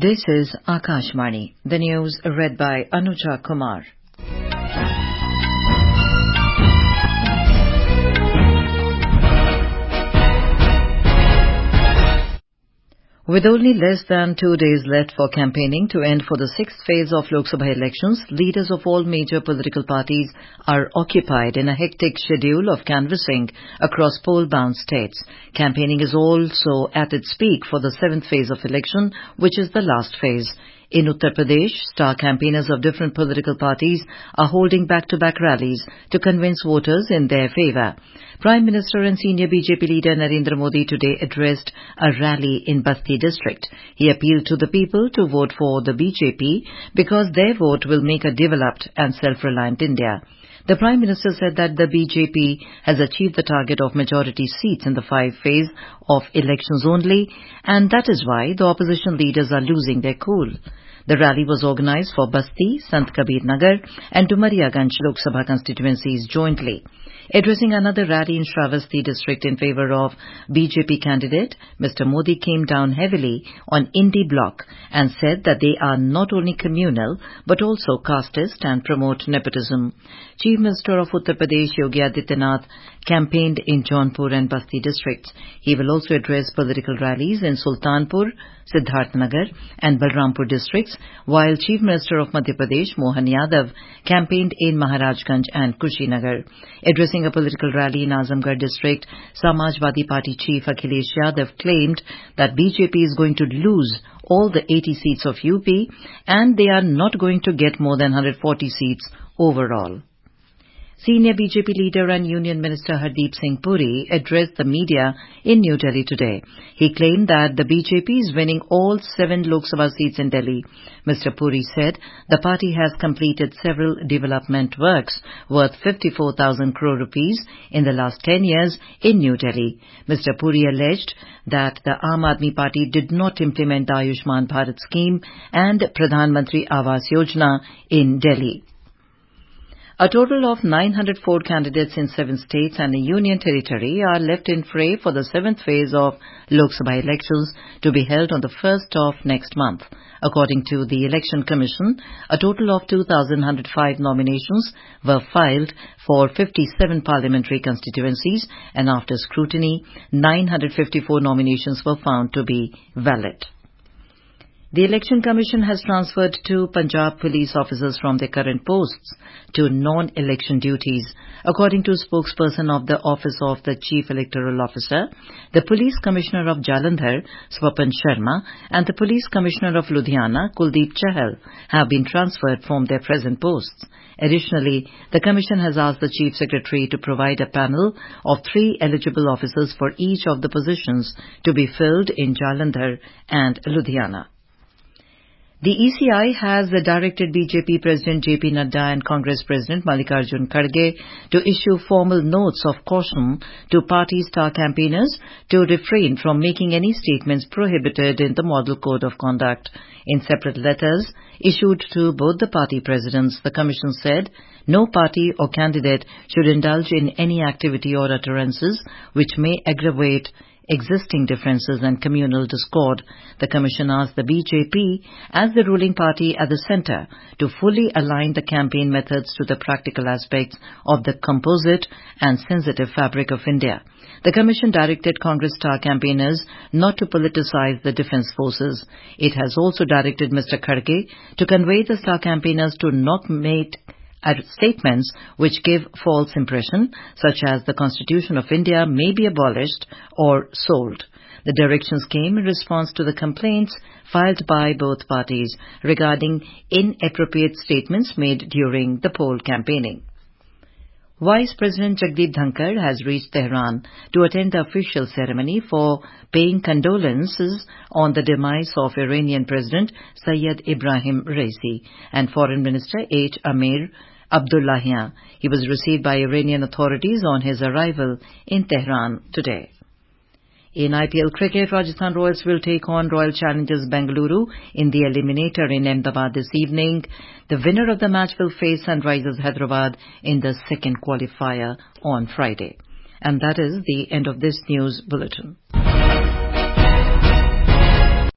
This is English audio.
This is Akashvani. The news read by Anuja Kumar. With only less than 2 days left for campaigning to end for the sixth phase of Lok Sabha elections, leaders of all major political parties are occupied in a hectic schedule of canvassing across poll-bound states. Campaigning is also at its peak for the seventh phase of election, which is the last phase. In Uttar Pradesh, star campaigners of different political parties are holding back-to-back rallies to convince voters in their favour. Prime Minister and senior BJP leader Narendra Modi today addressed a rally in Basti district. He appealed to the people to vote for the BJP because their vote will make a developed and self-reliant India. The Prime Minister said that the BJP has achieved the target of majority seats in the 5 phase of elections only, and that is why the opposition leaders are losing their cool. The rally was organized for Basti, Sant Kabir Nagar and Dumariaganj Lok Sabha constituencies jointly. Addressing another rally in Shravasti district in favour of BJP candidate, Mr. Modi came down heavily on Indi bloc and said that they are not only communal but also casteist and promote nepotism. Chief Minister of Uttar Pradesh Yogi Adityanath campaigned in Jaunpur and Basti districts. He will also address political rallies in Sultanpur, Siddharthnagar and Balrampur districts, while Chief Minister of Madhya Pradesh Mohan Yadav campaigned in Maharajganj and Kushinagar. Addressing a political rally in Azamgarh district, Samajwadi Party Chief Akhilesh Yadav claimed that BJP is going to lose all the 80 seats of UP and they are not going to get more than 140 seats overall. Senior BJP leader and Union Minister Hardeep Singh Puri addressed the media in New Delhi today. He claimed that the BJP is winning all 7 Lok Sabha seats in Delhi. Mr. Puri said the party has completed several development works worth 54,000 crore rupees in the last 10 years in New Delhi. Mr. Puri alleged that the Aam Aadmi Party did not implement the Ayushman Bharat scheme and Pradhan Mantri Awas Yojana in Delhi. A total of 904 candidates in 7 states and a union territory are left in fray for the 7th phase of Lok Sabha elections to be held on the 1st of next month. According to the Election Commission, a total of 2,105 nominations were filed for 57 parliamentary constituencies, and after scrutiny, 954 nominations were found to be valid. The Election Commission has transferred 2 Punjab police officers from their current posts to non-election duties. According to a spokesperson of the Office of the Chief Electoral Officer, the Police Commissioner of Jalandhar, Swapan Sharma, and the Police Commissioner of Ludhiana, Kuldeep Chahal, have been transferred from their present posts. Additionally, the Commission has asked the Chief Secretary to provide a panel of 3 eligible officers for each of the positions to be filled in Jalandhar and Ludhiana. The ECI has directed BJP President JP Nadda and Congress President Mallikarjun Kharge to issue formal notes of caution to party star campaigners to refrain from making any statements prohibited in the Model Code of Conduct. In separate letters issued to both the party presidents, the Commission said no party or candidate should indulge in any activity or utterances which may aggravate existing differences and communal discord. The Commission asked the BJP, as the ruling party at the centre, to fully align the campaign methods to the practical aspects of the composite and sensitive fabric of India. The Commission directed Congress star campaigners not to politicize the defence forces. It has also directed Mr. Kharge to convey the star campaigners to not make statements which give false impression, such as the Constitution of India may be abolished or sold. The directions came in response to the complaints filed by both parties regarding inappropriate statements made during the poll campaigning. Vice President Jagdeep Dhankar has reached Tehran to attend the official ceremony for paying condolences on the demise of Iranian President Sayyid Ibrahim Raisi and Foreign Minister H. Amir Abdullahian. He was received by Iranian authorities on his arrival in Tehran today. In IPL cricket, Rajasthan Royals will take on Royal Challengers Bengaluru in the eliminator in Ahmedabad this evening. The winner of the match will face Sunrisers Hyderabad in the second qualifier on Friday. And that is the end of this news bulletin.